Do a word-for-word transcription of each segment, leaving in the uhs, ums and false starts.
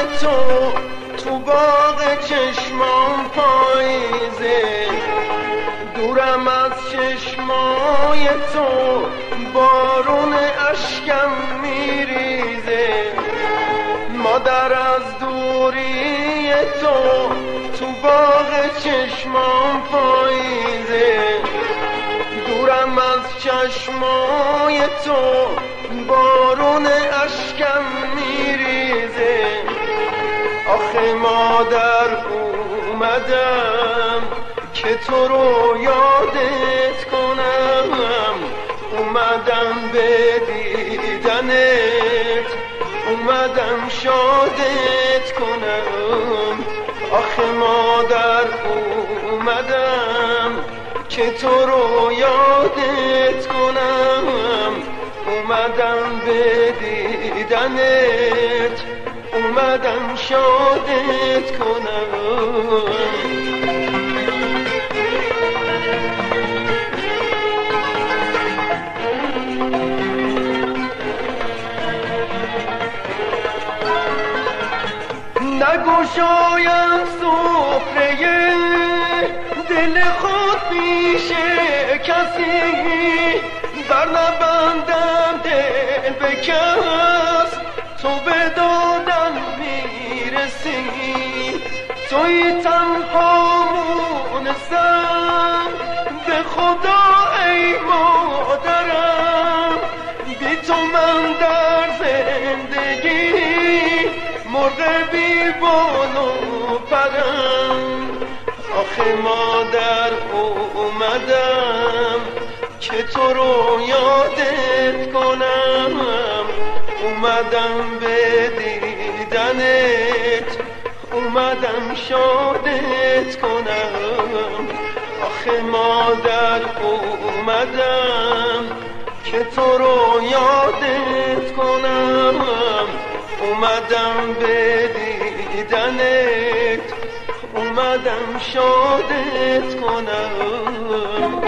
تو تو باغ چشمام پاییزه، دورم از چشمای تو بارون اشکم میریزه. مادر از دوری تو تو باغ چشمام پاییزه، دورم از چشمای تو بارون اشکم میریزه. آخه مادر اومدم که تو رو یادت کنم، اومدم به دیدنت، اومدم شادت کنم. آخه مادر اومدم که تو رو یادت کنم، اومدم به دیدنت، اومدم شادت کنم. نگشایم سفره دل خود پیش کسی، بر نبندم دل به کس، تو به دادم میرسی. توی تنها مونسم به خدا ای مادرم، بی تو من در زندگی مرغ بی بال و پرم. آخه مادر اومدم که تو رو یادت کنم، اومدم به دیدنت، اومدم شادت کنم. آخه مادر اومدم که تو رو یادت کنم، اومدم به دیدنت، اومدم شادت کنم.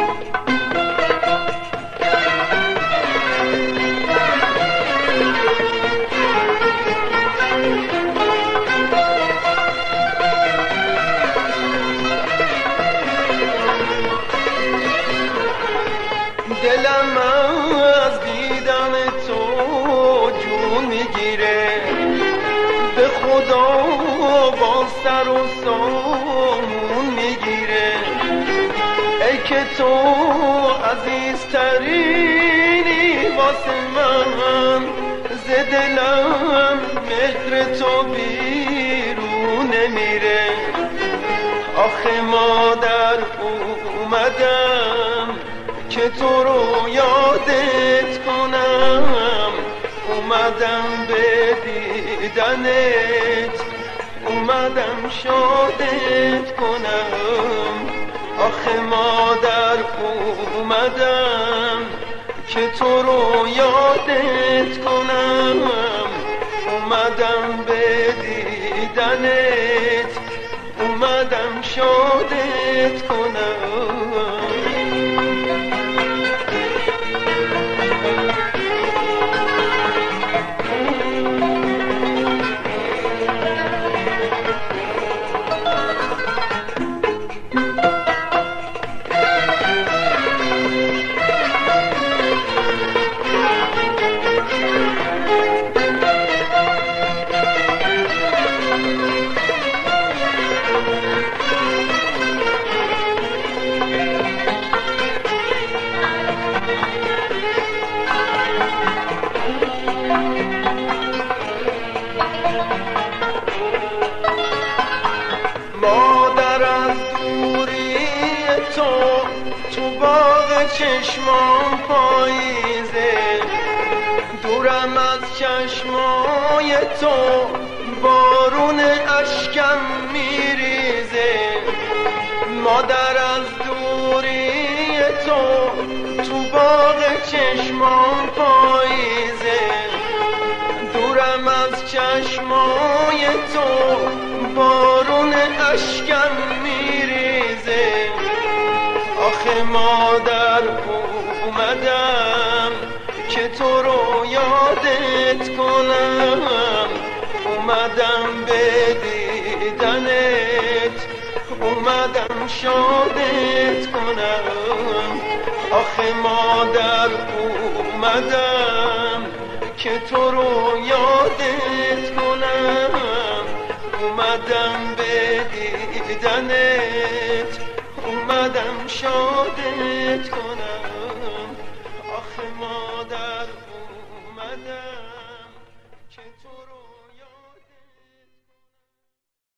دلم از دیدن تو جون میگیره، به خدا با سر و سامون میگیره. ای که تو عزیزترینی واسه من، ز دلم مهر تو بیرون نمیره. آخه مادر اومدم که تو رو یادت کنم، اومدم به دیدنت، اومدم شادت کنم. آخه مادر اومدم که تو رو یادت کنم، اومدم به دیدنت، اومدم شادت کنم. مادر از دوری تو تو باغ چشمام پاییزه، دورم از چشمای تو بارون اشکم میریزه. مادر از دوری تو تو باغ چشمام پاییزه، دورم از چشمای تو بارون اشکم میریزه. آخه مادر اومدم که تو رو یادت کنم، اومدم به دیدنت، اومدم شادت کنم. آخه مادر اومدم که تو رو یادت کنم. اومدم به دیدنت، اومدم شادت کنم. آخه مادر اومدم